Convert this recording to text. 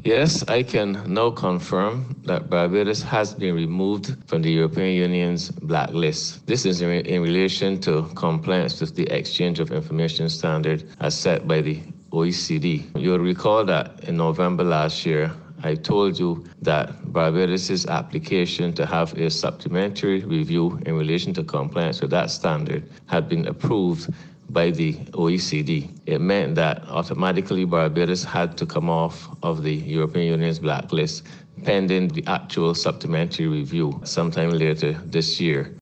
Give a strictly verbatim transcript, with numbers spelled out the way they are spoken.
Yes, I can now confirm that Barbados has been removed from the European Union's blacklist. This is in, in relation to compliance with the exchange of information standard as set by the O E C D. You'll recall that in November last year, I told you that Barbados' application to have a supplementary review in relation to compliance with that standard had been approved by the O E C D. It meant that automatically Barbados had to come off of the European Union's blacklist pending the actual supplementary review sometime later this year.